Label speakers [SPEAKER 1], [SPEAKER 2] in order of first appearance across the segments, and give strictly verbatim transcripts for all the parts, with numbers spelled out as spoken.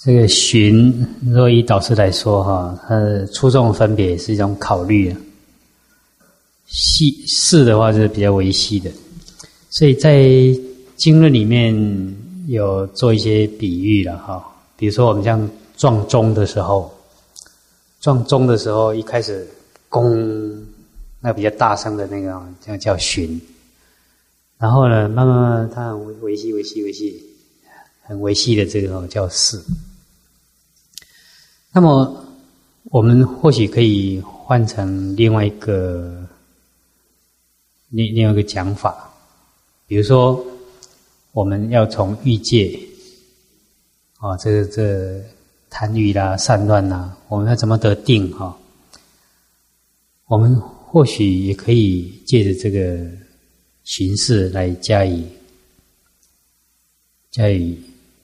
[SPEAKER 1] 这个寻，若以导师来说哈，它的初众分别是一种考虑啊。细事的话就是比较微细的，所以在经论里面有做一些比喻了哈。比如说我们像撞钟的时候，撞钟的时候一开始咣，那比较大声的那个这样叫寻，然后呢慢慢慢它很微细微细微细，很微细的这个叫事。那么我们或许可以换成另外一个另另外一个讲法，比如说我们要从欲界啊，这个这贪欲啦、散乱啦，我们要怎么得定哈？我们或许也可以借着这个形式来加以加以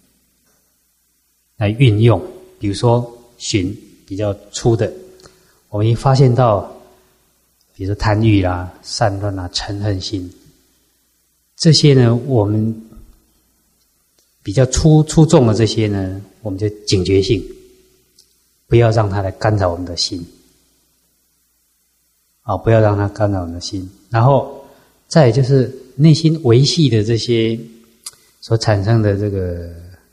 [SPEAKER 1] 来运用。比如说寻比较粗的，我们一发现到，比如说贪欲啦、散乱啦、嗔恨心，这些呢，我们比较粗粗重的这些呢，我们就警觉性，不要让它来干扰我们的心，啊，不要让它干扰我们的心。然后再来就是内心维系的这些所产生的这个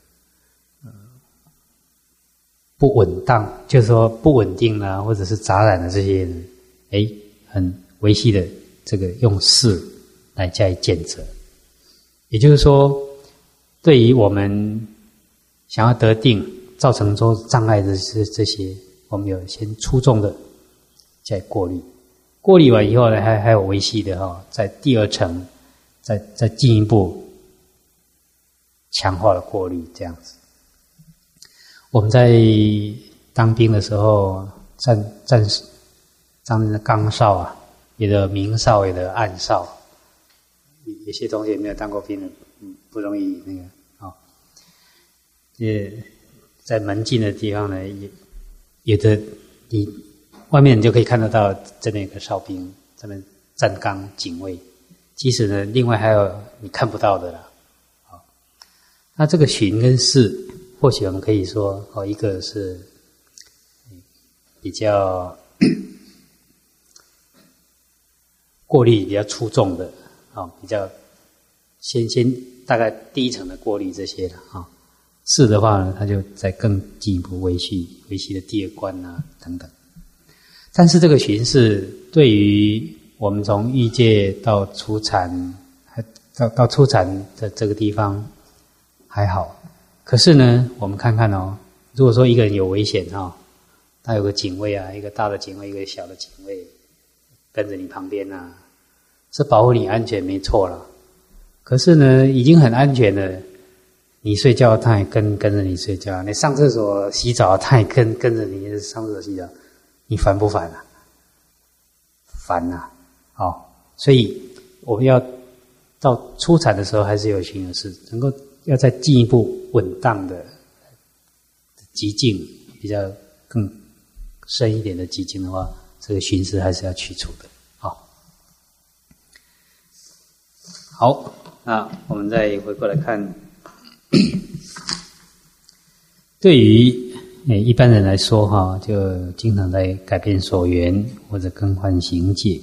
[SPEAKER 1] 不稳当，就是说不稳定啦，或者是杂染的这些人，哎，很维系的这个用事来加以检测。也就是说，对于我们想要得定造成说障碍的这这些，我们有先粗重的加以过滤，过滤完以后呢，还还有维系的哈，在第二层再再进一步强化的过滤，这样子。我们在当兵的时候，战战士当那个岗哨啊，有的明哨，有的暗哨。有些同学没有当过兵的，嗯，不容易那个哦。也在门禁的地方呢，也有的你外面你就可以看得到这边有个哨兵，这边站岗警卫。其实呢，另外还有你看不到的啦。好，那这个巡跟视。或许我们可以说，哦，一个是比较过滤比较粗重的，啊、哦，比较先先大概第一层的过滤这些了啊。是、哦、的话呢，它就再更进一步维系维系的第二关啊等等。但是这个巡视对于我们从欲界到初禅，还到到初禅的这个地方还好。可是呢，我们看看哦，如果说一个人有危险哈、哦，他有个警卫啊，一个大的警卫，一个小的警卫跟着你旁边啊，是保护你安全没错了。可是呢，已经很安全了，你睡觉他也跟跟着你睡觉，你上厕所洗澡他也跟跟着你上厕所洗澡，你烦不烦啊？烦啊！哦，所以我们要到初禅的时候，还是有寻有视，能够。要再进一步稳当的极境，比较更深一点的极境的话，这个寻视还是要去除的。好，好，那我们再回过来看，对于一般人来说哈，就经常在改变所缘或者更换行解。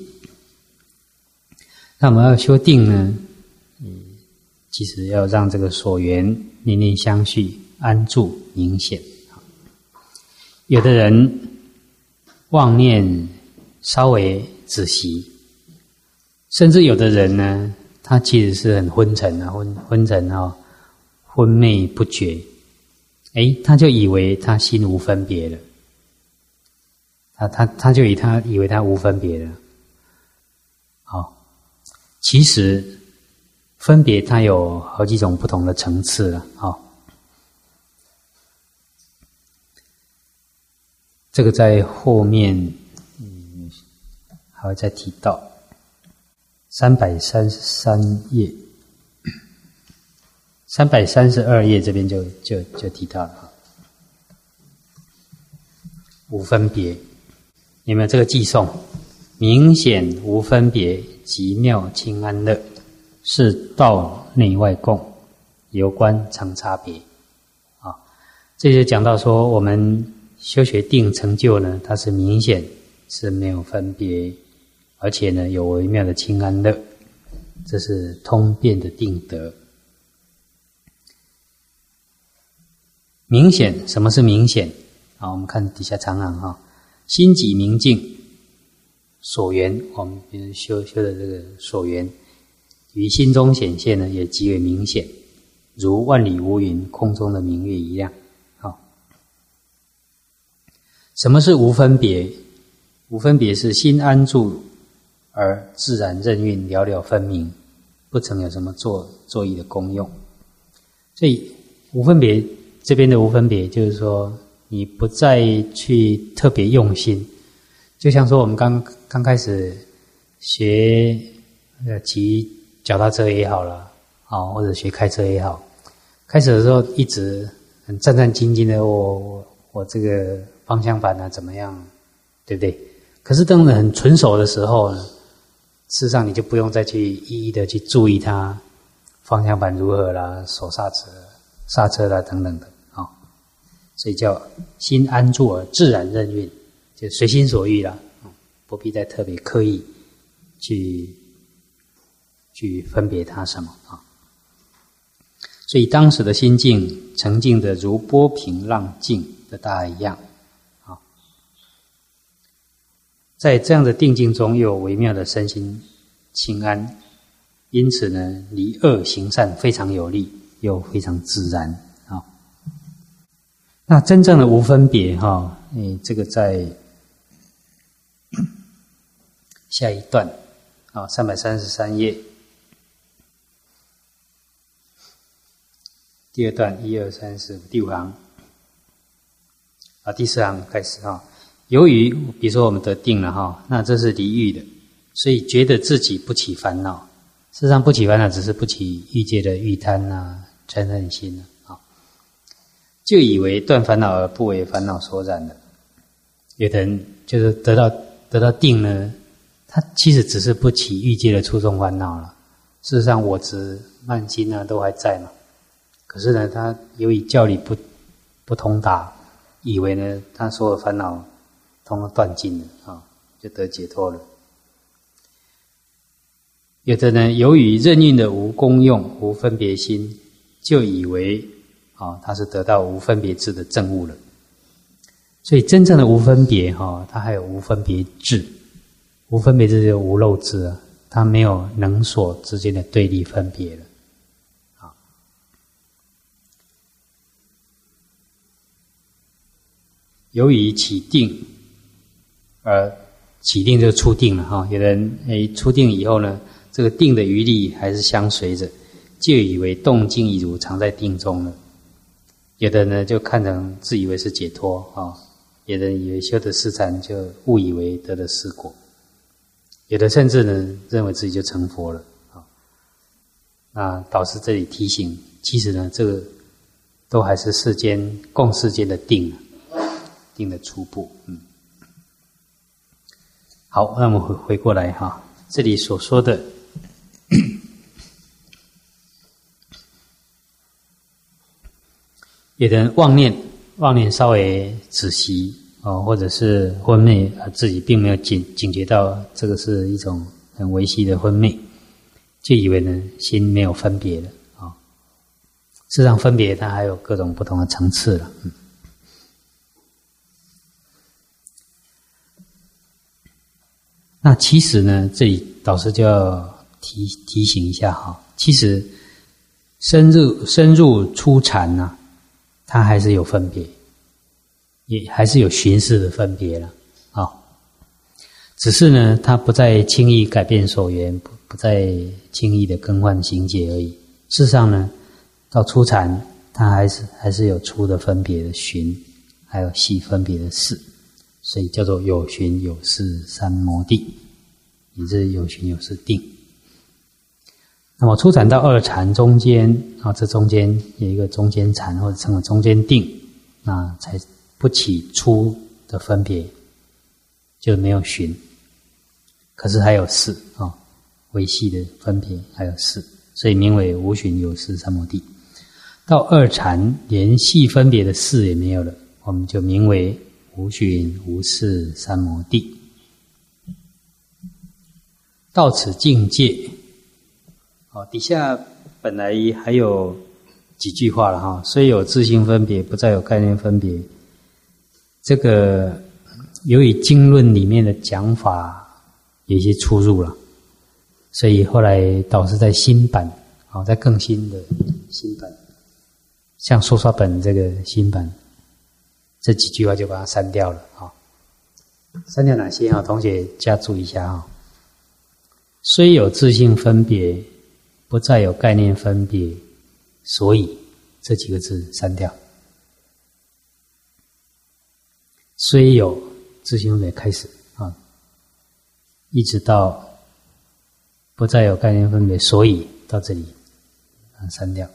[SPEAKER 1] 那我们要修定呢？其实要让这个所缘念念相续，安住明显。有的人妄念稍微仔细，甚至有的人呢，他其实是很昏沉啊，昏昏沉啊、哦，昏昧不觉。哎，他就以为他心无分别了，他他他就以他以为他无分别了。好，其实。分别它有好几种不同的层次了，好、哦，这个在后面嗯还会再提到，三百三十三页，三百三十二页这边就就就提到了，无分别，有没有这个寄诵？明显无分别，极妙清安乐。是道内外共，有关常差别啊。 这就讲到说，我们修学定成就呢，它是明显是没有分别，而且呢有微妙的清安乐，这是通遍的定德。明显，什么是明显？好，我们看底下长行哈，心己明净，所缘，我们比如修修的这个所缘，于心中显现呢，也极为明显，如万里无云，空中的明月一样。好，什么是无分别？无分别是心安住而自然任运，了了分明，不曾有什么作作意的功用。所以无分别这边的无分别，就是说你不再去特别用心，就像说我们刚刚开始学呃骑脚踏车也好了，啊，或者学开车也好，开始的时候一直很战战兢兢的，我我我这个方向盘啊怎么样，对不对？可是当你很纯熟的时候呢，事实上你就不用再去一一的去注意它方向盘如何啦，手刹车、刹车啦等等的，啊、哦，所以叫心安住而自然任运，就随心所欲啦，不必再特别刻意去去分别它什么啊。所以当时的心境澄净的如波平浪静的大海一样。在这样的定境中，又有微妙的身心清安，因此呢，离恶行善非常有力，又非常自然啊。那真正的无分别哈，诶，这个在下一段啊，三百三十三页第二段一二三四五第五行啊，第四行开始哈。由于比如说我们得定了哈，那这是离欲的，所以觉得自己不起烦恼。事实上不起烦恼只是不起欲界的欲贪啊、嗔恨心啊，就以为断烦恼而不为烦恼所染了。有的人就是得到得到定呢，他其实只是不起欲界的初中烦恼了。事实上我执慢心啊都还在嘛，可是呢，他由于教理不不通达，以为呢他所有烦恼通通断尽了啊，就得解脱了。有的呢，由于任运的无功用、无分别心，就以为啊，他是得到无分别智的证悟了。所以真正的无分别哈，它还有无分别智，无分别智就是无漏智啊，它没有能所之间的对立分别了。啊，由于起定。而起定就出定了哈，有人诶出定以后呢，这个定的余力还是相随着，就以为动静已如常在定中了。有的呢就看成自以为是解脱啊，有的人以为修得四禅就误以为得了四果，有的甚至呢认为自己就成佛了啊。那导师这里提醒，其实呢这个都还是世间共世间的定，定的初步，嗯。好，那我们回回过来哈，这里所说的，有的人妄念，妄念稍微仔细哦，或者是昏昧，自己并没有警警觉到这个是一种很微细的昏昧，就以为呢心没有分别了啊、哦。事实上，分别它还有各种不同的层次了。嗯那其实呢，这里导师就要提提醒一下哈，其实深入深入初禅呐，它还是有分别，也还是有寻视的分别了啊、哦。只是呢，它不再轻易改变所缘，不不再轻易的更换行解而已。事实上呢，到初禅，它还是还是有粗的分别的寻，还有细分别的视。所以叫做有寻有视三摩地，也就是有寻有视定。那么初禅到二禅中间啊，这中间有一个中间禅，或者称为中间定，那才不起初的分别，就没有寻。可是还有视啊，微细的分别还有视，所以名为无寻有视三摩地。 到二禅连细分别的事也没有了，我们就名为无寻无事三摩地。到此境界，哦，底下本来还有几句话了哈，虽有自性分别，不再有概念分别。这个由于经论里面的讲法有一些出入了，所以后来导师在新版，哦，在更新的新版。像说说本这个新版，这几句话就把它删掉了啊。删掉哪些啊？同学加注一下啊。虽有自性分别，不再有概念分别，所以这几个字删掉。虽有自性分别开始啊，一直到不再有概念分别，所以到这里啊删掉。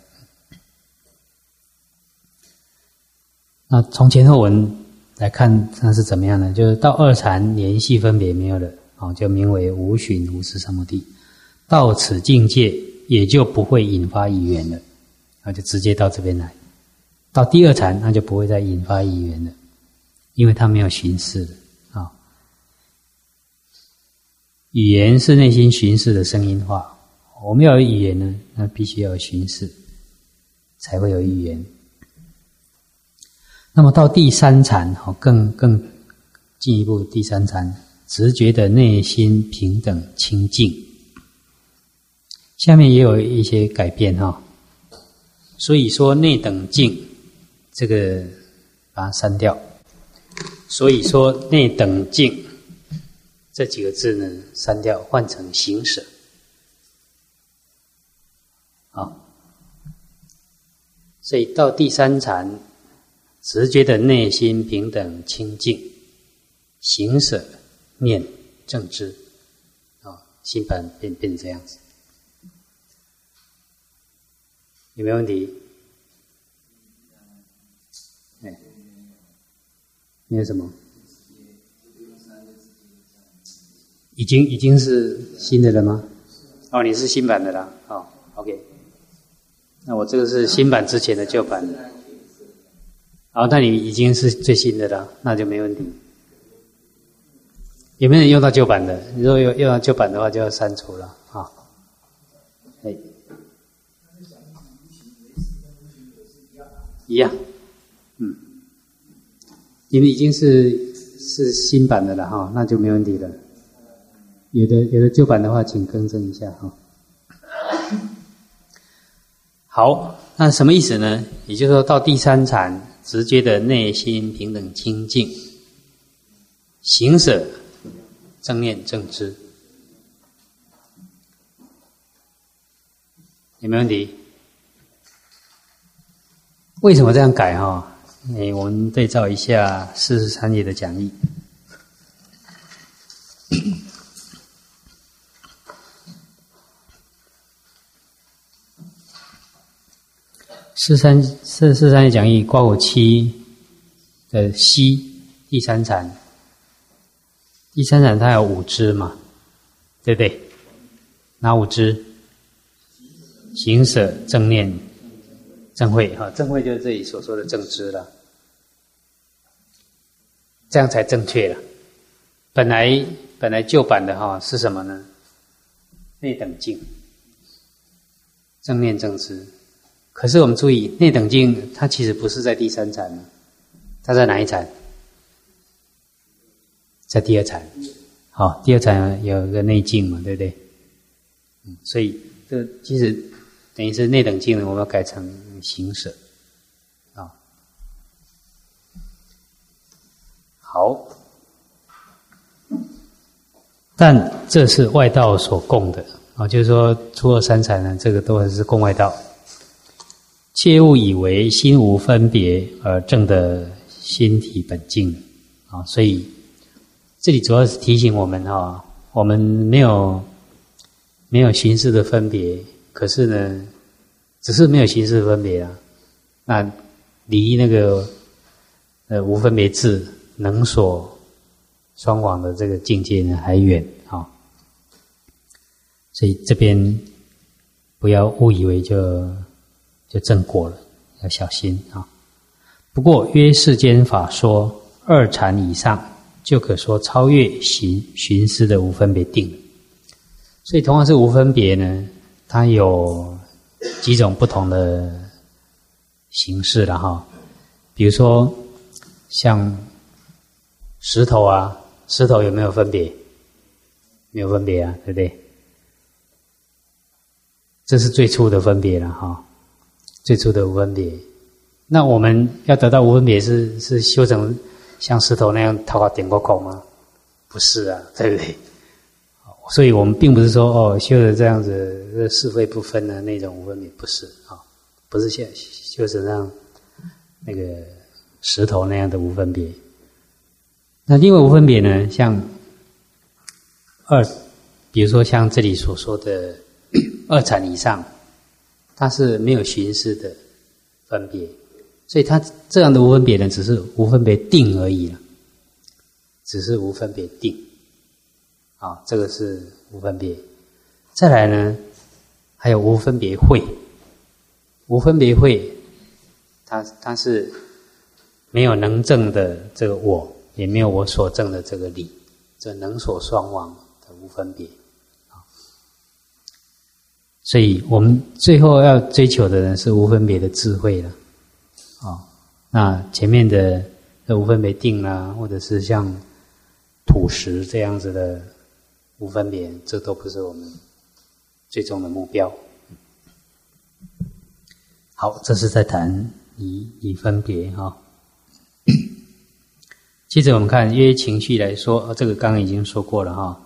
[SPEAKER 1] 那从前后文来看，那是怎么样呢？就是到二禅连细分别没有了，哦，就名为无寻无事三摩地。到此境界，也就不会引发意缘了，那就直接到这边来。到第二禅，那就不会再引发意缘了，因为它没有寻事了啊、哦。语言是内心寻事的声音化，我们要有语言呢，那必须要有寻事，才会有语言。那么到第三禅，更更进一步，第三禅直觉的内心平等清净。下面也有一些改变哈，所以说内等净这个把它删掉。所以说内等净这几个字呢删掉，换成行舍。好，所以到第三禅。直觉的内心平等清净，行舍念正知，啊、哦，新版变变这样子，有没有问题？哎，没有什么，已经已经是新的了吗？哦，你是新版的啦，哦 ，OK， 那我这个是新版之前的旧版。好，那你已经是最新的了，那就没问题。有没有人用到旧版的？如果有用到旧版的话，就要删除了啊。哎，一样，嗯，你们已经是是新版的了哈，那就没问题了。有的有的旧版的话，请更正一下哈。好，那什么意思呢？也就是说到第三禅。直觉的内心平等清净，行舍正念正知，有没有问题？为什么这样改哈？哎，我们对照一下四十三页的讲义。四三四四三页讲义，括弧七的西第三禅，第三禅它有五支嘛，对不对？哪五支？行舍、正念、正慧哈，正慧就是这里所说的正知了，这样才正确了。本来本来旧版的哈是什么呢？内等净、正念、正知。可是我们注意，内等净它其实不是在第三禅呢，它在哪一禅？在第二禅。好，第二禅有一个内净嘛，对不对？嗯，所以这其实等于是内等净呢，我们要改成行舍啊。好，但这是外道所供的啊，就是说初二三禅呢，这个都是供外道。切勿以为心无分别而证得心体本净啊！所以这里主要是提醒我们哈，我们没有没有形式的分别，可是呢，只是没有形式的分别啊，那离那个呃无分别智能所双往的这个境界呢还远啊！所以这边不要误以为就。就正果了要小心啊。不过约世间法说二禅以上，就可说超越寻寻思的无分别定。所以同样是无分别呢，它有几种不同的形式了哈。比如说像石头啊，石头有没有分别？没有分别啊，对不对？这是最初的分别了哈，最初的无分别。那我们要得到无分别是是修成像石头那样头发点过口吗？不是啊，对不对？所以我们并不是说哦修的这样子是非不分的那种无分别，不是啊，不是修修成像那个石头那样的无分别。那另外无分别呢，像二，比如说像这里所说的二禅以上，它是没有寻思的分别，所以它这样的无分别呢，只是无分别定而已了，只是无分别定。啊，这个是无分别。再来呢，还有无分别慧。无分别慧，它它是没有能证的这个我，也没有我所证的这个理，这能所双亡的无分别。所以我们最后要追求的呢是无分别的智慧了。啊，那前面的这无分别定啦，或者是像土石这样子的无分别，这都不是我们最终的目标。好，这是在谈以以分别哈。接着我们看约情绪来说，这个刚刚已经说过了哈。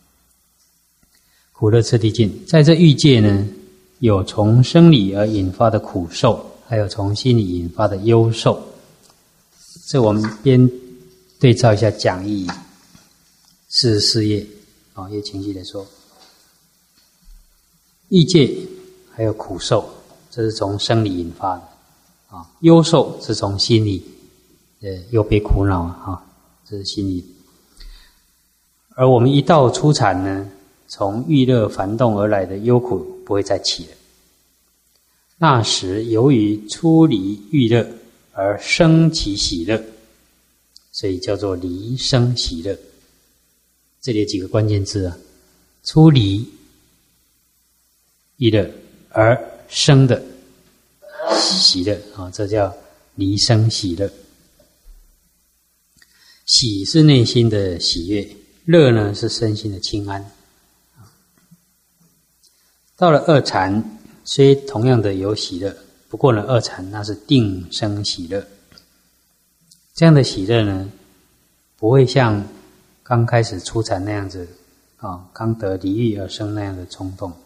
[SPEAKER 1] 苦乐次第境，在这欲界呢，有从生理而引发的苦受，还有从心理引发的忧受。这我们边对照一下讲义四十四页啊，约情绪来说，欲界还有苦受，这是从生理引发的啊；忧受是从心理，呃，忧悲苦恼啊，这是心理。而我们一到初禅呢，从欲乐烦动而来的忧苦不会再起了。那时由于出离欲乐而生起喜乐，所以叫做离生喜乐。这里有几个关键字啊，出离欲乐而生的喜乐啊，这叫离生喜乐。喜是内心的喜悦，乐呢是身心的清安。到了二禅，虽同样的有喜乐，不过呢，二禅那是定生喜乐。这样的喜乐呢，不会像刚开始初禅那样子啊，刚得离欲而生那样的冲动。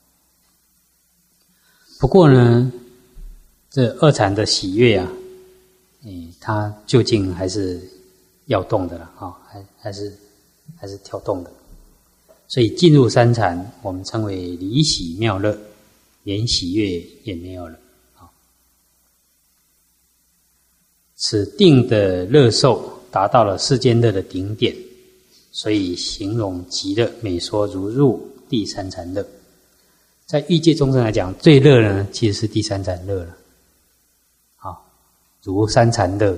[SPEAKER 1] 不过呢，这二禅的喜悦啊，诶，它究竟还是要动的了啊，还还是还是跳动的。所以进入三禅，我们称为离喜妙乐，连喜悦也没有了。此定的乐受达到了世间乐的顶点，所以形容极乐美说如入第三禅乐。在欲界众生来讲，最乐呢其实是第三禅乐了，好，如三禅乐。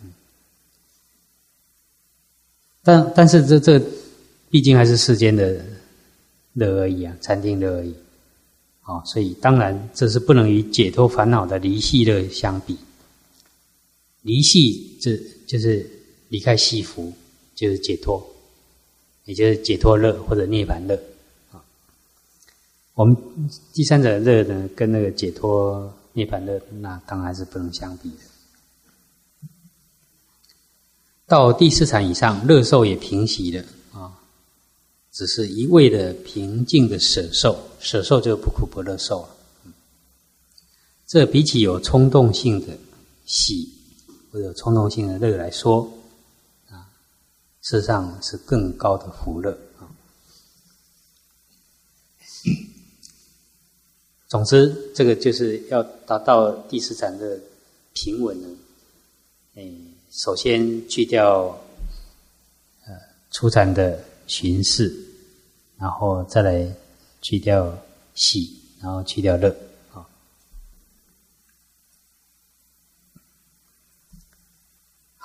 [SPEAKER 1] 但但是这这毕竟还是世间的乐而已啊，禅定乐而已。好，所以当然这是不能与解脱烦恼的离系乐相比。离系这就是离开系缚，就是解脱，也就是解脱乐或者涅槃乐。我们第三者乐呢，跟那个解脱涅槃乐，那当然是不能相比的。到第四禅以上，乐受也平息了啊，只是一味的平静的舍受，舍受就不苦不乐受了。这比起有冲动性的喜或者有冲动性的乐来说，啊，事实上是更高的福乐啊。总之，这个就是要达到第四禅的平稳呢。诶，首先去掉呃初禅的寻视，然后再来去掉喜，然后去掉乐啊。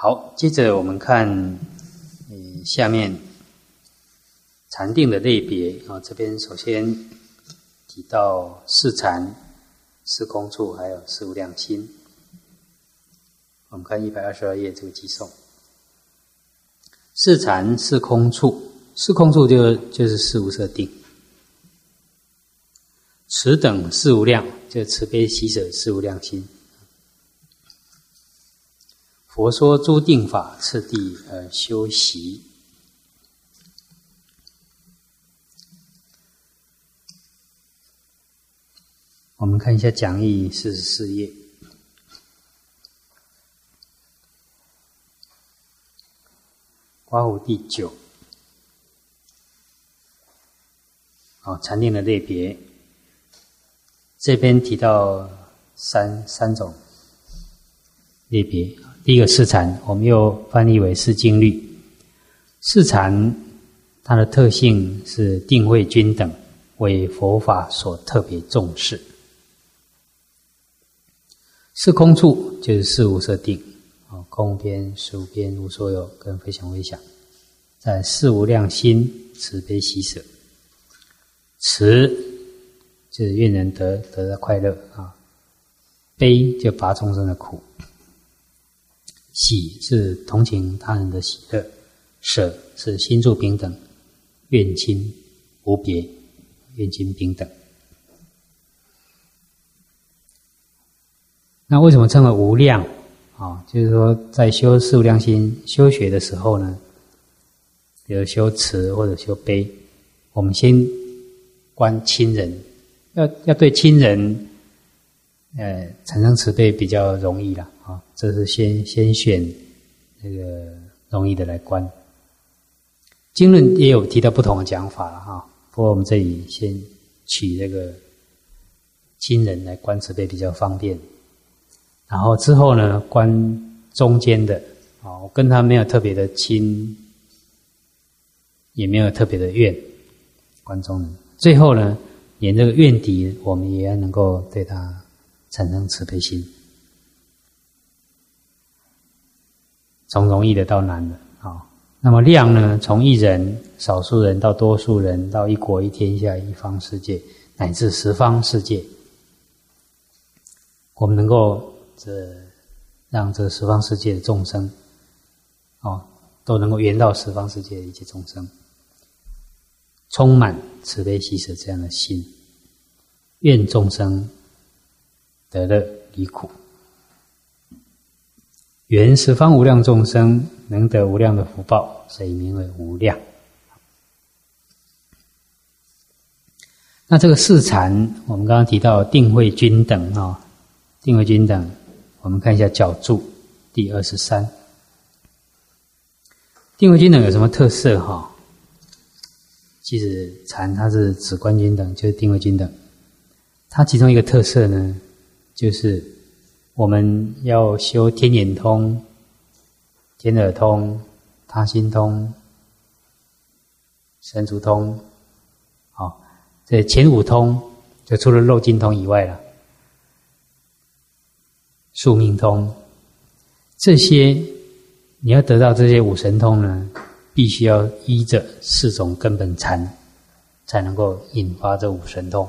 [SPEAKER 1] 好，接着我们看，嗯，下面禅定的类别啊，这边首先提到四禅、四空处，还有四无量心。我们看一百二十二页这个偈颂，四禅、四空处，四空处就就是四无色定，此等四无量，就慈悲喜舍四无量心。佛说诸定法，次第而修习。我们看一下讲义四十四页，刮胡第九。好，禅定的类别，这边提到三三种类别。第一个四禅，我们又翻译为四静虑。四禅它的特性是定慧均等，为佛法所特别重视。四空处就是四无色定，空无边、实无边、无所有跟非想非想。在四无量心，慈悲喜舍。慈就是愿人得得到快乐啊，悲就拔众生的苦。喜是同情他人的喜乐，舍是心住平等，愿亲无别，愿亲平等。那为什么称为无量啊？就是说在修四无量心修学的时候呢，比如修慈或者修悲，我们先观亲人，要要对亲人呃产生慈悲比较容易啦啊，这是先先选那个容易的来观。经论也有提到不同的讲法了哈，不过我们这里先取这个亲人来观慈悲比较方便。然后之后呢，观中间的啊，我跟他没有特别的亲，也没有特别的怨，观中人。最后呢，连这个怨敌，我们也要能够对他产生慈悲心，从容易的到难的啊。那么量呢，从一人、少数人到多数人，到一国、一天下、一方世界，乃至十方世界，我们能够这让这十方世界的众生，哦，都能够圆到十方世界的一切众生，充满慈悲喜舍这样的心，愿众生得乐离苦，愿十方无量众生能得无量的福报，所以名为无量。那这个四禅，我们刚刚提到定慧均等啊、哦，定慧均等，我们看一下角注第二十三。定慧均等有什么特色哈、哦？其实禅它是止观均等，就是定慧均等。它其中一个特色呢，就是我们要修天眼通、天耳通、他心通、神足通，好，这前五通就除了漏尽通以外了，宿命通，这些你要得到这些五神通呢，必须要依着四种根本禅，才能够引发这五神通。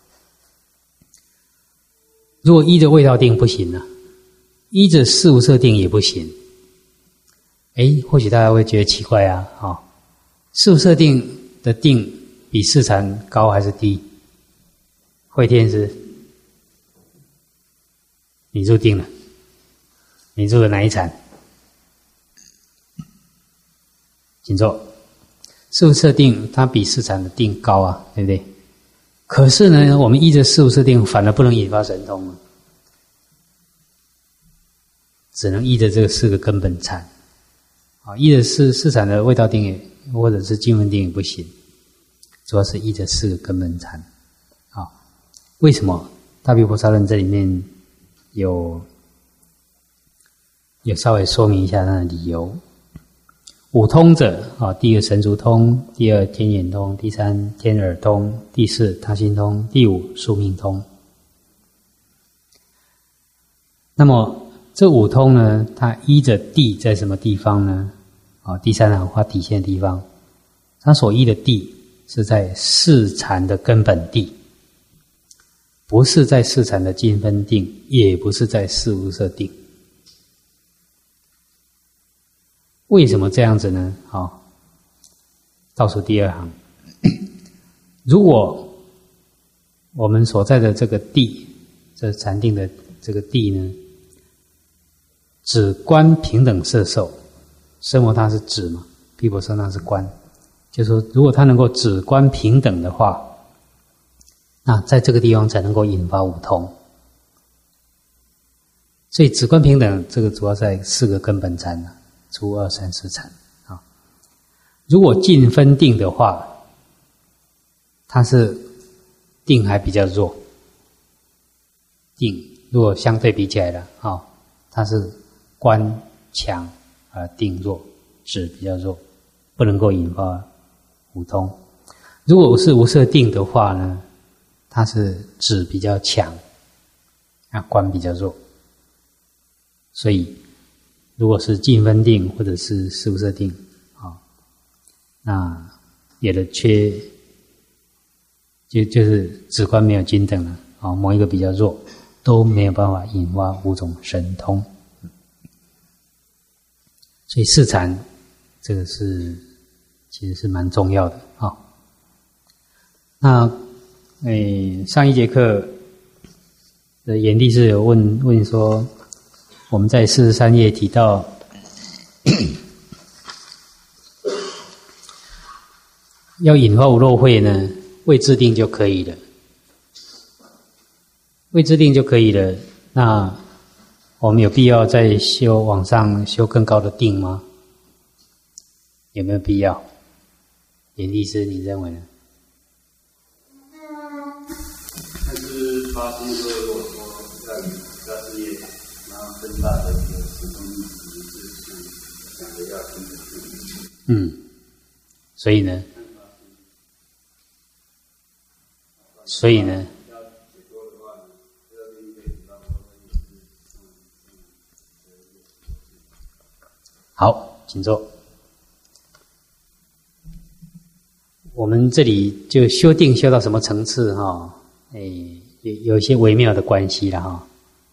[SPEAKER 1] 如果依着味道定不行啊，依着四无色定也不行。哎，或许大家会觉得奇怪啊，哦，四无色定的定比四禅高还是低？慧天师，你入定了，你入了哪一禅？请坐。四无色定它比四禅的定高啊，对不对？可是呢，我们依着四无色定反而不能引发神通了，只能依着这个四个根本禅。啊，依着四四禅的味道定也，或者是经文定也不行，主要是依着四个根本禅。啊，为什么？大毗婆沙论这里面有有稍微说明一下它的理由。五通者啊，第一个神足通，第二天眼通，第三天耳通，第四他心通，第五宿命通。那么这五通呢，它依着地在什么地方呢？啊，第三行画底线的地方，它所依的地是在四禅的根本地，不是在四禅的尽分定，也不是在四无色定。为什么这样子呢？好，倒数第二行，如果我们所在的这个地，这禅定的这个地呢，只观平等色受，声闻它是指嘛，毗婆舍那是观，就是说，如果它能够只观平等的话，那在这个地方才能够引发五通。所以只观平等，这个主要在四个根本禅，初二三四禅啊。如果尽分定的话，它是定还比较弱，定如果相对比起来了啊，它是观强而定弱，止比较弱，不能够引发五通。如果是无色定的话呢，它是止比较强，啊观比较弱。所以如果是尽分定或者是四无色定啊，那有的缺就就是止观没有均等了啊，某一个比较弱，都没有办法引发五种神通。所以四禅这个是其实是蛮重要的啊。那诶，上一节课的严帝是有问问说，我们在四十三页提到要引发无漏慧呢，未自定就可以了，未自定就可以了。那我们有必要再修往上修更高的定吗？有没有必要？严律师，你认为呢？
[SPEAKER 2] 但是发心说，如果说要以大事业，然后更大的一个时空意识是想着要平等。
[SPEAKER 1] 嗯，所以呢？所以呢？好，请坐。我们这里就修定修到什么层次哈？哎，有有一些微妙的关系了哈。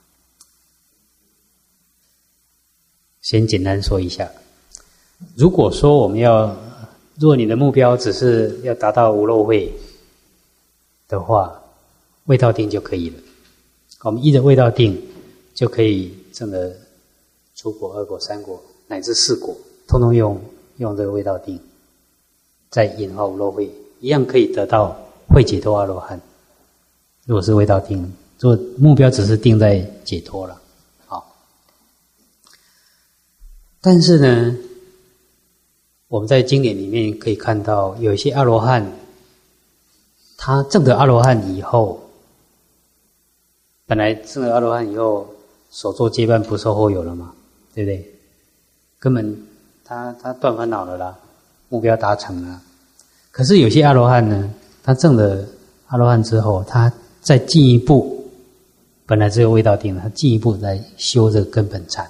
[SPEAKER 1] 先简单说一下，如果说我们要，如果你的目标只是要达到无漏慧的话，味道定就可以了。我们依着味道定就可以证得初果、二果、三果乃至四果，通通用用这个味道定，再引发无漏慧，一样可以得到慧解脱阿罗汉。如果是味道定，如果目标只是定在解脱了，好。但是呢，我们在经典里面可以看到，有一些阿罗汉，他证得阿罗汉以后，本来证得阿罗汉以后，所作接伴不受后有了嘛，对不对？根本他他断烦恼了啦，目标达成了。可是有些阿罗汉呢，他证了阿罗汉之后，他再进一步，本来只有味道定了，他进一步再修这个根本禅，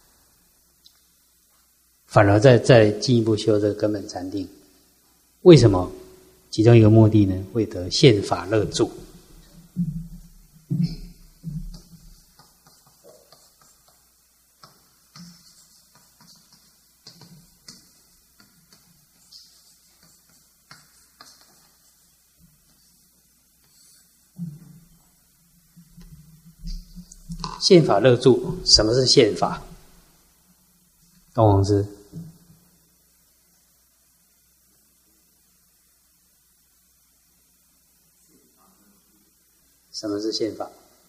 [SPEAKER 1] 反而再再进一步修这个根本禅定。为什么？其中一个目的呢，为得现法乐住。现法乐住，什么是现法？董宏志，什么是现法？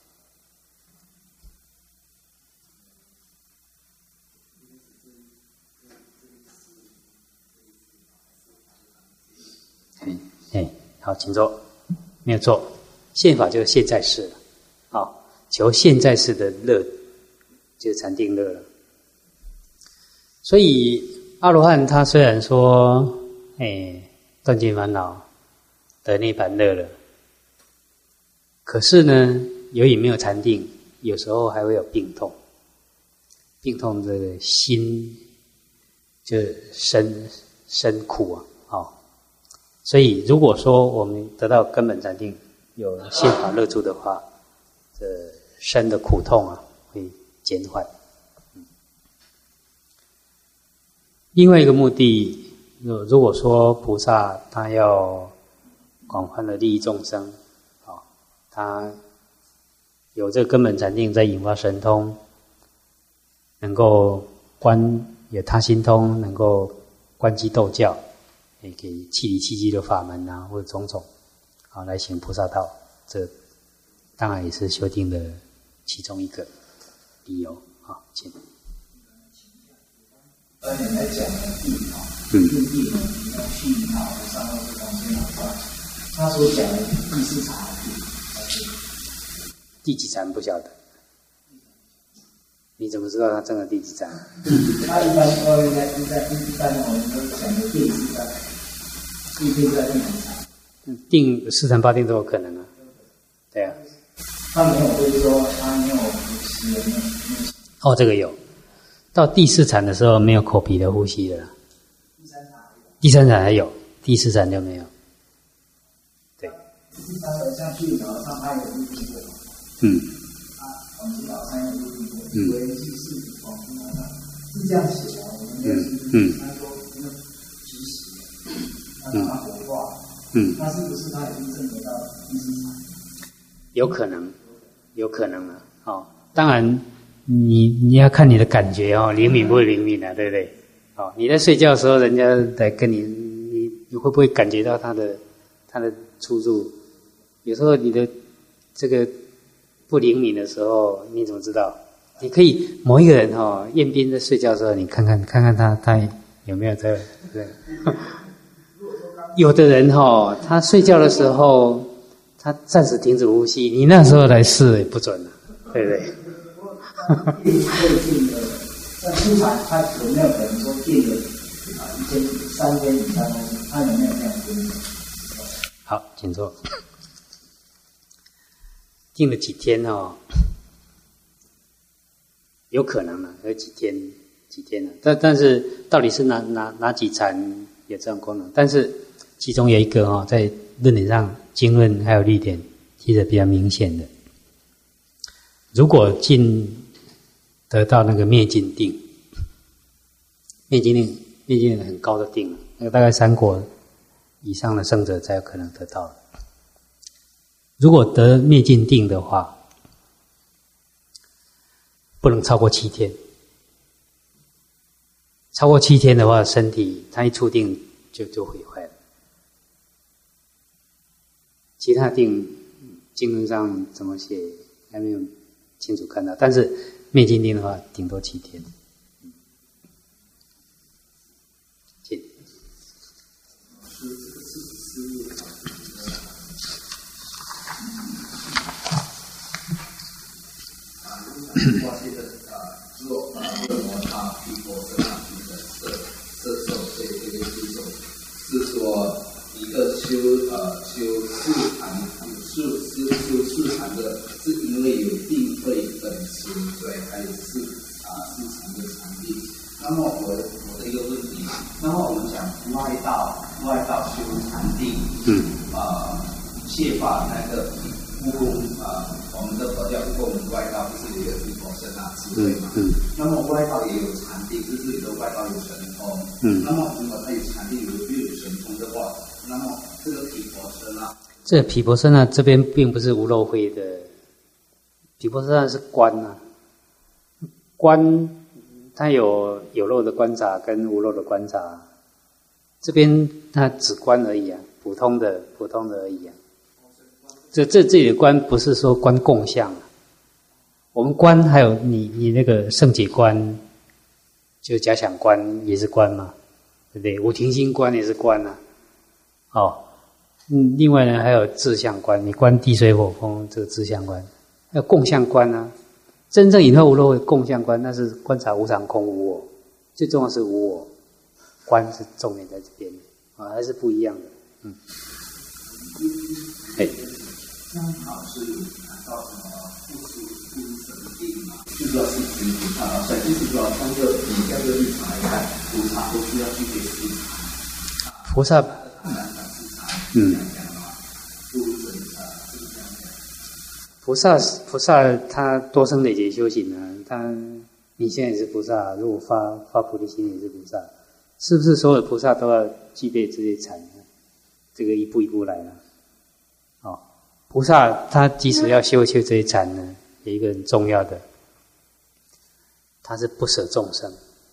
[SPEAKER 1] 哎哎，好，请坐。没有错，现法就是现在式了。好。求现在式的乐，就是禅定乐了。所以阿罗汉他虽然说，哎，断尽烦恼，得涅槃乐了，可是呢，由于没有禅定，有时候还会有病痛。 病痛这个心就生生苦啊，哦，所以如果说我们得到根本禅定，有心法乐住的话，这身的苦痛啊会减缓。嗯、另外一个目的，如果说菩萨他要广泛的利益众生，哦，他有这个根本禅定，在引发神通，能够观有他心通，能够观机斗教，也给气理气机的法门啊，或者种种，好来行菩萨道，这当然也是修定的其中一个理由。好，请。
[SPEAKER 3] 刚才来讲的地啊，定地呢，你要去讨三万四方千好话，他所讲的第四禅地，
[SPEAKER 1] 第几禅不晓得？你怎么知道他证了第几禅？
[SPEAKER 3] 他一般说应该是在一般我们都讲的第四禅，一定在第几禅？
[SPEAKER 1] 定四禅八定都有可能啊。对啊。
[SPEAKER 3] 他没有，就是说他没有呼吸的，没有。
[SPEAKER 1] 哦，这个有。到第四禅的时候没有口鼻的呼吸了。
[SPEAKER 3] 第三禅还有。
[SPEAKER 1] 第三禅还有，第四禅就没有。对。
[SPEAKER 3] 第三个像去老上他有呼吸过。
[SPEAKER 1] 嗯。
[SPEAKER 3] 啊，广西老山有呼吸过。嗯。为记是广西老山是这样写啊，我们没有是嗯。他说因为即时，他把它活化。嗯。那是不是他已经证得到第四禅？
[SPEAKER 1] 有可能，有可能啊。哦，当然。你你要看你的感觉哦，灵敏不灵敏啊，对不对？哦，你在睡觉的时候，人家来跟你，你你会不会感觉到他的他的出入？有时候你的这个不灵敏的时候，你怎么知道？你可以某一个人哦，彦斌在睡觉的时候，你看看看看他他有没有在对？有的人哦，他睡觉的时候，他暂时停止呼吸，你那时候来试也不准了，对不对？
[SPEAKER 3] 定会定的，在出禅，他有没有可能说定了啊一天、三天以上东西？他有没有这样定？
[SPEAKER 1] 好，请坐。定了几天哦？有可能了，有几天几天了。但但是到底是哪哪哪几禅有这种功能？但是其中有一个哦，在论点上经论还有律典记得比较明显的，如果进得到那个灭尽定，灭尽定，灭尽定很高的定了，那个大概三国以上的圣者才有可能得到。如果得灭尽定的话，不能超过七天。超过七天的话，身体它一触定就就毁坏了。其他定经论上怎么写还没有清楚看到，但是灭尽定的话，顶多七天。请。
[SPEAKER 2] 我记得啊，若啊若摩他毗婆舍那平等色色受，所以这个是说，是说一个修呃修四禅修修修四禅的，是因为有定慧本持，所以还有四啊四禅的禅定。那么我我的一个问题，那么我们讲外道外道修禅定，嗯啊切法那个悟空啊。我们的佛教不过我们外道不是也有毗婆舍那智慧嘛？嗯。那么外道也有禅定，就是有的外道有神通。嗯。那么如果他有禅定，有又有神通的话，那么这个毗婆舍那，
[SPEAKER 1] 这毗婆舍那这边并不是无漏慧的，毗婆舍那是观啊，观它有有漏的观察跟无漏的观察，这边它只观而已啊，普通的普通的而已啊。这这这里的观不是说观共相啊，我们观还有你你那个圣解观，就假想观也是观嘛，对不对？五停心观也是观啊，哦，嗯，另外呢还有自相观，你观地水火风这个自相观，还有共相观啊。真正引发无漏的共相观，那是观察无常空无我，最重要是无我，观是重点在这边啊，还是不一样的，嗯，哎。
[SPEAKER 3] 这样好是谈到什么不属不如神的定嘛？就说是指菩萨啊，所以就是说，通过你这个立场来看，菩萨都需要具备四禅。
[SPEAKER 1] 菩萨，嗯，菩萨菩萨他多生累劫修行呢，他你现在也是菩萨，如果发发菩提心也是菩萨，是不是所有的菩萨都要具备这些禅呢？这个一步一步来呢。哦，菩萨他即使要修修这些禅呢，有一个很重要的，他是不舍众生。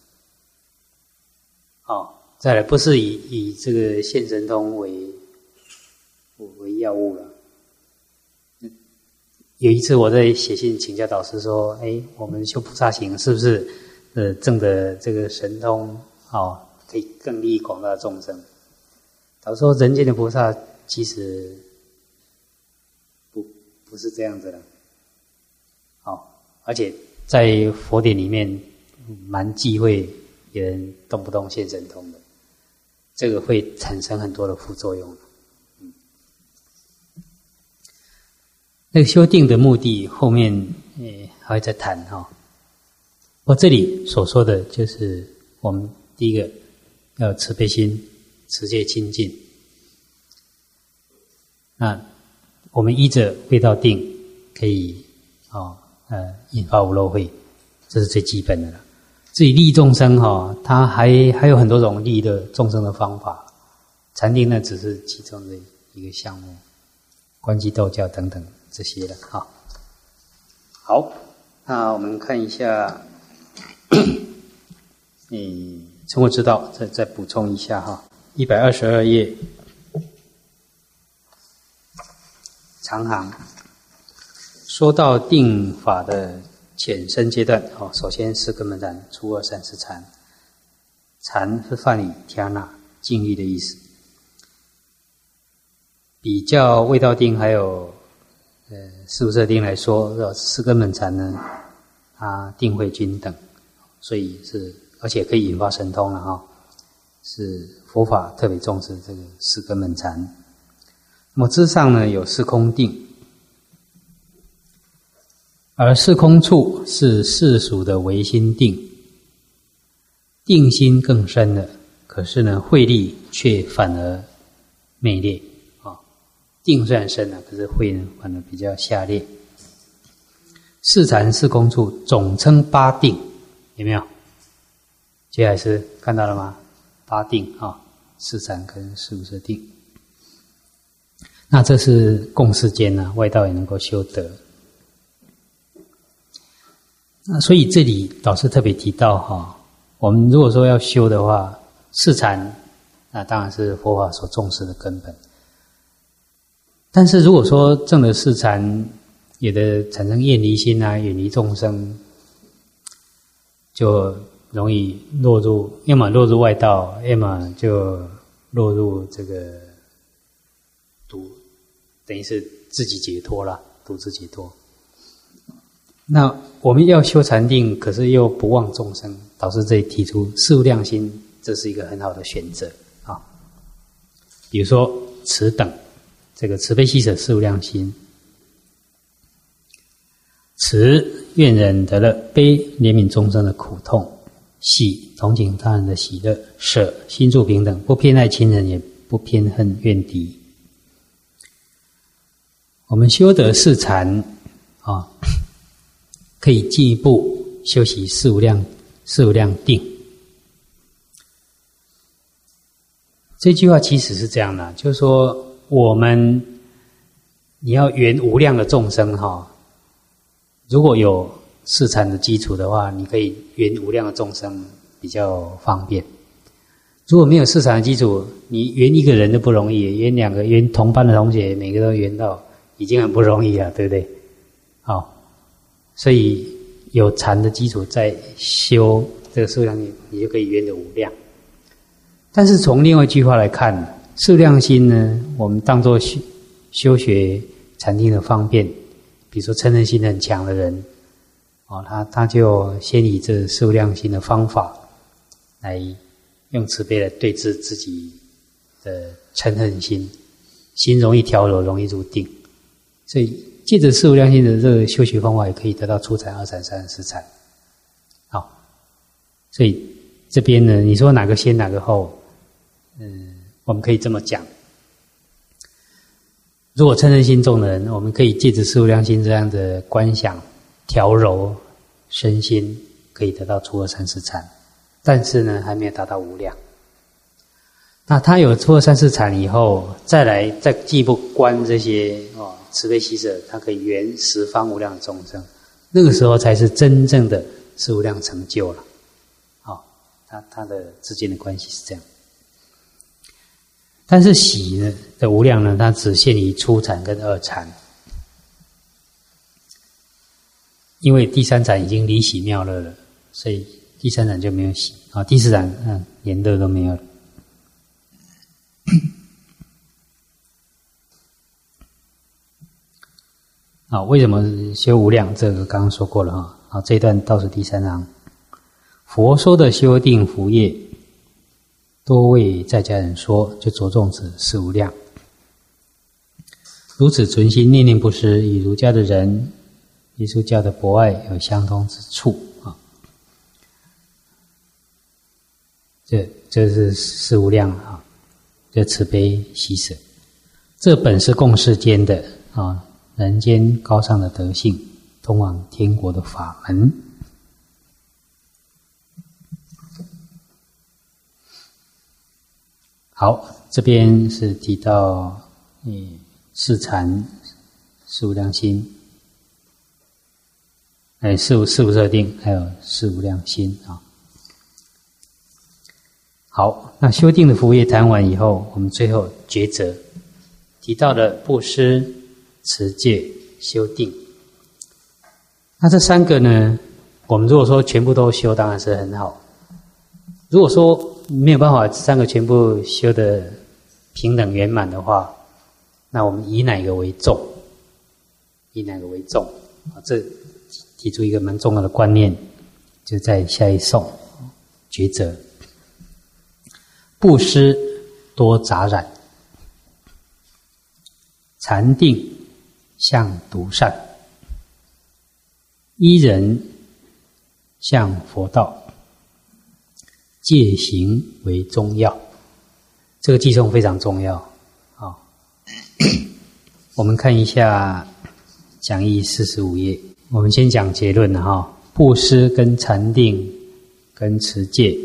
[SPEAKER 1] 哦，再来不是以以这个现神通为为要务了。有一次我在写信请教导师说，哎，我们修菩萨行是不是呃证的这个神通哦，可以更利益广大的众生？导师说，人间的菩萨其实不不是这样子的，哦，而且在佛典里面蛮忌讳有人动不动现神通的，这个会产生很多的副作用。那个修定的目的，后面诶还会再谈哈。我这里所说的就是我们第一个要有慈悲心，持戒清净。那我们依着慧道定，可以哦呃引发无漏慧，这是最基本的了。至于利益众生哈、哦，它还还有很多种利益的众生的方法，禅定呢只是其中的一个项目，观机斗教等等。这些了哈，好，那我们看一下，嗯，成佛之道，再再补充一下哈，一百二十二页，长行，说到定法的浅深阶段，哦，首先是根本禅，初二三四禅，禅是梵语天那静虑的意思，比较味道定还有。呃，四无色定来说，四根本禅呢，它定慧均等，所以是而且可以引发神通了哈、哦。是佛法特别重视这个四根本禅。那么之上呢有四空定，而四空处是世俗的唯心定，定心更深了，可是呢慧力却反而昧劣。定虽然深了，可是慧呢反而比较下劣。四禅四空处总称八定，有没有？接下来是看到了吗？八定啊、哦，四禅跟四无色定。那这是共世间呢、啊，外道也能够修得。那所以这里导师特别提到哈、哦，我们如果说要修的话，四禅那当然是佛法所重视的根本。但是如果说证了四禅，有的产生厌离心啊，远离众生，就容易落入，要么落入外道，要么就落入这个独，等于是自己解脱了，独自解脱。那我们要修禅定，可是又不忘众生，导师这里提出四无量心，这是一个很好的选择啊。比如说此等。这个慈悲喜舍四无量心，慈愿人得乐，悲怜悯众生的苦痛，喜同情他人的喜乐，舍心住平等，不偏爱亲人，也不偏恨怨敌。我们修得四禅啊，可以进一步修习四无量四无量定。这句话其实是这样的，就是说。我们你要圆无量的众生哈，如果有四禅的基础的话，你可以圆无量的众生比较方便。如果没有四禅的基础，你圆一个人都不容易，圆两个，圆同班的同学，每个都圆到，已经很不容易了，对不对？好，所以有禅的基础再修这个四无量心，你就可以圆得无量。但是从另外一句话来看。四无量心呢，我们当作修修学禅定的方便。比如说嗔恨心很强的人，哦，他他就先以这四无量心的方法，来用慈悲来对治自己的嗔恨心，心容易调柔，容易入定。 所以借着四无量心的这个修学方法，也可以得到初禅、二禅、三禅、四禅。好，所以这边呢，你说哪个先哪个后？嗯，我们可以这么讲。如果嗔恨心重的人，我们可以借着四无量心这样的观想调柔身心，可以得到初二三四禅。但是呢，还没有达到无量。那他有初二三四禅以后，再来再进一步观这些哦慈悲喜舍，他可以圆十方无量众生。那个时候才是真正的四无量成就了。好、哦，他他的之间的关系是这样。但是喜呢的无量呢，它只限于初禅跟二禅，因为第三禅已经离喜妙乐了，所以第三禅就没有喜啊，第四禅嗯连乐都没有了。啊，为什么修无量？这个刚刚说过了哈。好，这一段倒数第三行，佛说的修定福业，多为在家人说，就着重指四无量。如此存心念念不失，与儒家的人、耶稣教的博爱有相通之处啊。这这是四无量啊，这慈悲喜舍，这本是共世间的啊，人间高尚的德性，通往天国的法门。好，这边是提到嗯四禅、四无量心，哎，四无四无设定，还有四无量心啊。好，那修定的福业谈完以后，我们最后抉择，提到了布施、持戒、修定。那这三个呢，我们如果说全部都修，当然是很好。如果说没有办法三个全部修得平等圆满的话，那我们以哪个为重？以哪个为重？啊，这提出一个蛮重要的观念，就在下一颂抉择。布施多杂染，禅定向独善，依人向佛道，戒行为中要。这个偈颂非常重要啊、哦！我们看一下讲义四十五页，我们先讲结论了哈、哦。布施跟禅定跟持戒，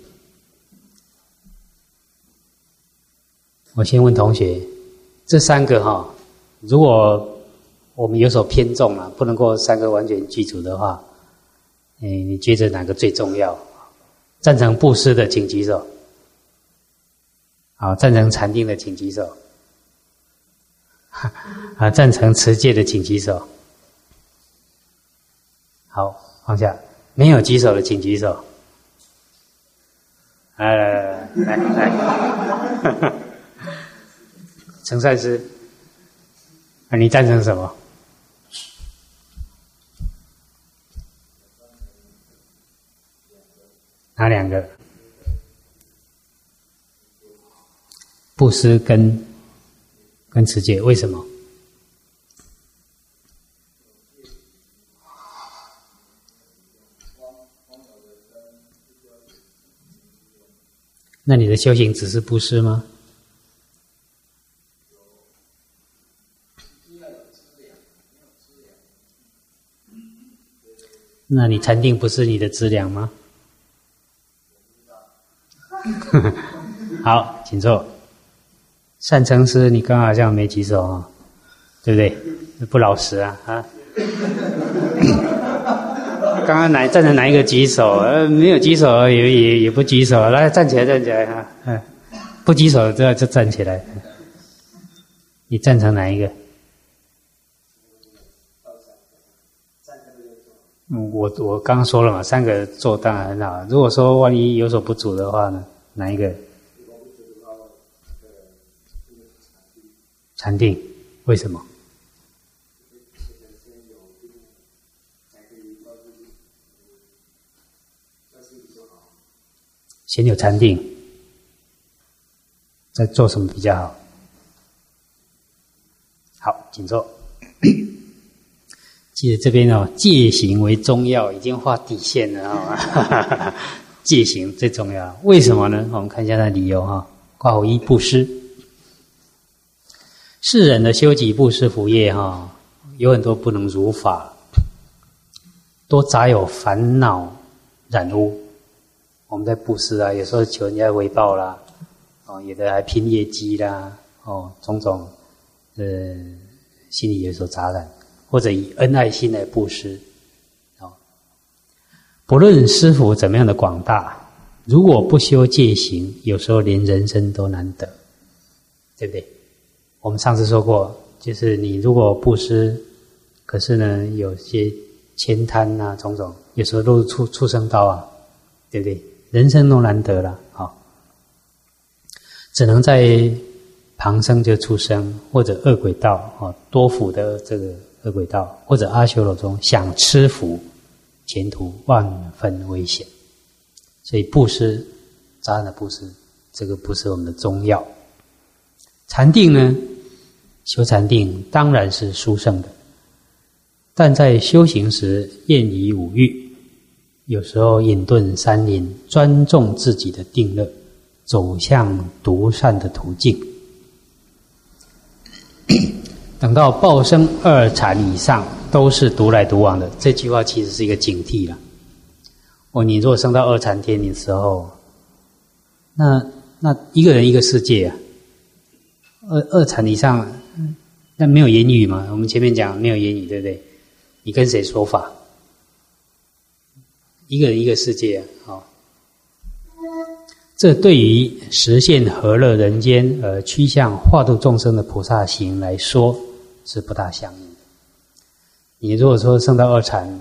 [SPEAKER 1] 我先问同学，这三个哈、哦，如果我们有所偏重啊，不能够三个完全具足的话，哎，你觉得哪个最重要？赞成布施的请举手。好，赞成禅定的请举手。啊，赞成持戒的请举手。好，放下。没有举手的请举手。来来来来来，陈善师，啊，你赞成什么？哪两个？布施跟跟持戒，为什么？那你的修行只是布施吗？那你禅定不是你的资粮吗？好，请坐。善成师，你刚刚好像没举手啊，对不对？不老实啊啊！刚刚哪站成哪一个举手？呃，没有举手也也也不举手，来站起来，站起来啊！嗯，不举手就就站起来。你赞成哪一个？嗯，我我刚刚说了嘛，三个做当然很好。如果说万一有所不足的话呢，哪一个？禅定，为什么？先有禅定，再做什么比较好？好，请坐。 记得这边哦，戒行为中要，已经画底线了啊、哦！戒行最重要，为什么呢？我们看一下它的理由哈、哦。括弧一，布施。世人的修己布施福业哈、哦，有很多不能如法，多杂有烦恼染污。我们在布施啊，有时候求人家回报啦，哦，有的还拼业绩啦，哦，种种呃心里有所杂染。或者以恩爱心来布施，哦，不论施福怎么样的广大，如果不修戒行，有时候连人生都难得，对不对？我们上次说过，就是你如果布施，可是呢有些悭贪啊，种种，有时候都是畜畜生道啊，对不对？人生都难得了，好、哦，只能在旁生就畜生，或者恶鬼道，哦，多福的这个。恶鬼道或者阿修罗中想吃福，前途万分危险。所以布施，杂染的布施，这个不是我们的宗要。禅定呢，修禅定当然是殊胜的，但在修行时厌离五欲，有时候隐遁山林，专重自己的定乐，走向独善的途径。等到报生二禅以上，都是独来独往的。这句话其实是一个警惕了。哦，你如果升到二禅天的时候，那那一个人一个世界啊。二二禅以上，那没有言语嘛？我们前面讲没有言语，对不对？你跟谁说法？一个人一个世界啊。哦，这对于实现和乐人间而趋向化度众生的菩萨行来说，是不大相应的。你如果说升到二禅，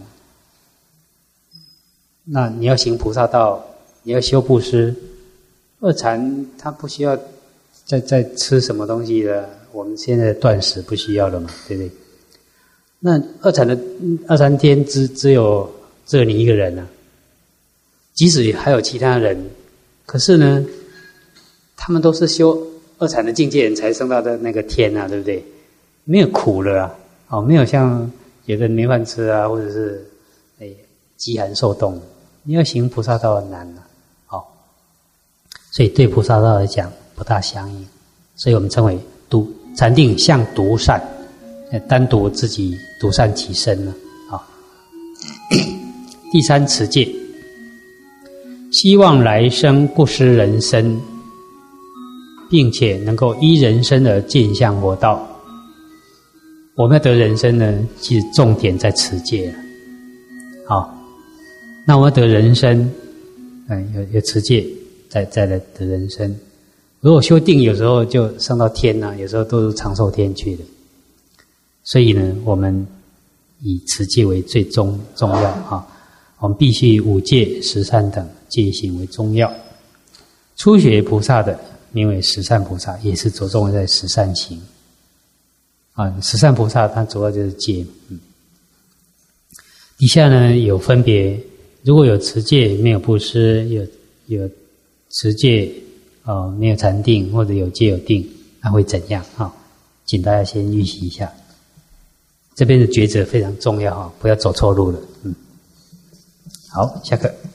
[SPEAKER 1] 那你要行菩萨道，你要修布施，二禅他不需要再再吃什么东西了，我们现在的断食不需要了嘛，对不对？那二禅的二禅天只只有只有你一个人啊，即使还有其他人，可是呢，他们都是修二禅的境界人才升到的那个天啊，对不对？没有苦了啊，哦，没有像有的人没饭吃啊，或者是哎饥寒受冻，你要行菩萨道很难啊，哦，所以对菩萨道来讲不大相应，所以我们称为独禅定向独善，单独自己独善其身呢，好、哦。第三持戒，希望来生不失人身，并且能够依人身而见相佛道。我们要得人身呢，其实重点在持戒了。好，那我们要得人身，嗯，有有持戒，再再来得人身。如果修定，有时候就上到天啊，有时候都是长寿天去的。所以呢，我们以持戒为最重重要啊。我们必须五戒、十善等戒行为重要。初学菩萨的名为十善菩萨，也是着重在十善行。啊，十善菩萨它主要就是戒。嗯，底下呢有分别，如果有持戒没有布施，有有持戒啊、呃、没有禅定，或者有戒有定，那会怎样？哈、哦，请大家先预习一下。这边的抉择非常重要哈，不要走错路了。嗯，好，下课。